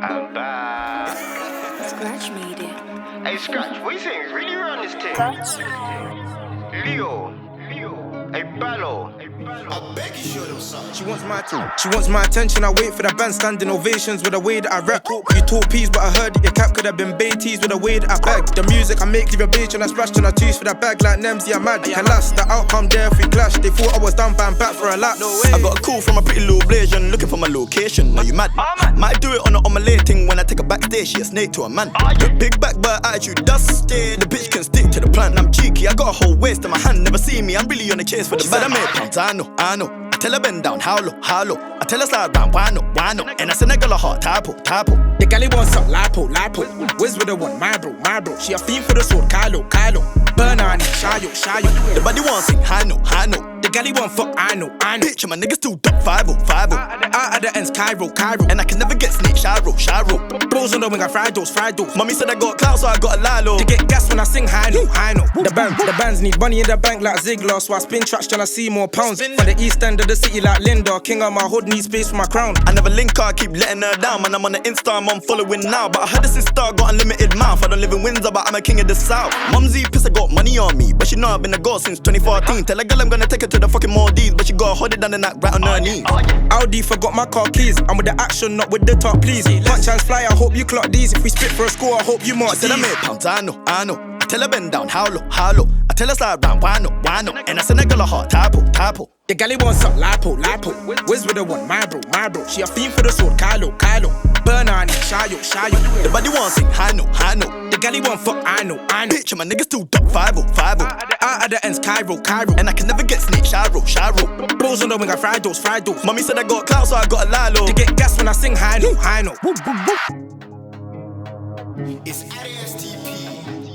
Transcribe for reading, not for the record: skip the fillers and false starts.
I'm back. Scratch made it. Hey, Scratch, what you saying? Really run this thing? Leo. Hey, Ballo. I beg you, show them something. She wants my attention. I wait for the band standing ovations with the way that I rap. You talk peas, but I heard that your cap could have been Beatties with the way that I bag. The music I make, leave a bitch and I splashed on a tooth for the bag like Nemsy. I'm mad. Can last the outcome there if we clash. They thought I was done, but I'm back for a lap. No way. I got a call from a pretty little Blasian looking for my location. Are you mad? Might do it on the late thing when I take her backstage. She a snake to a man. Big back, but attitude dusty. The bitch can stick to the plan. I'm cheeky. I got a whole waist in my hand. Never see me. I'm really on the chase for the band. I made pounds. I know. I tell her bend down, how low. I tell her slide round, why no. And I send a girl a heart, typo. The galley wants up, lipo. Wiz with the one, my bro. She a fiend for the sword, Kylo. Bernani, Shayo. The body wants sing, high no. The galley want fuck, I know. Bitch, my niggas too duck, 5-0. Out of the ends, Cairo. And I can never get snake, Shiro. Bros on the wing, I fried those. Mommy said I got clout, so I got a lilo. To get gas when I sing high no. The bands need money in the bank like Ziggler, so I spin tracks till I see more pounds. For the east end of the city like Linda, king of my hood, need space for my crown. I never link her, I keep letting her down. Man, I'm on the Insta, I'm following now. But I heard this Insta got unlimited mouth. I don't live in Windsor, but I'm a king of the South. Mumsy pissed, got money on me, but she know I've been a girl since 2014. Tell a girl I'm gonna take her to the fucking Maldives, but she got hold it down and that right on her knees. Audi forgot my car keys. I'm with the action, not with the talk, please. Punch hands fly, I hope you clock these. If we spit for a score, I hope you mark these. She said I made pounds, I know. I tell her bend down, how low. I tell her slide round, why no. And I send a girl a heart, typo. The galley wants up, lipo. Wiz with the one, my bro. She a fiend for the sword, Kylo. Bernani, Shayo. The body wants sing, high no. The galley want fuck, I know. Bitch, my niggas too duck, 5-0. Out of the ends, Cairo. And I can never get snake, Shiro. Bros on the wing, I fried those. Mommy said I got clout, so I got a lilo. To get gas when I sing high no. It's RSTP.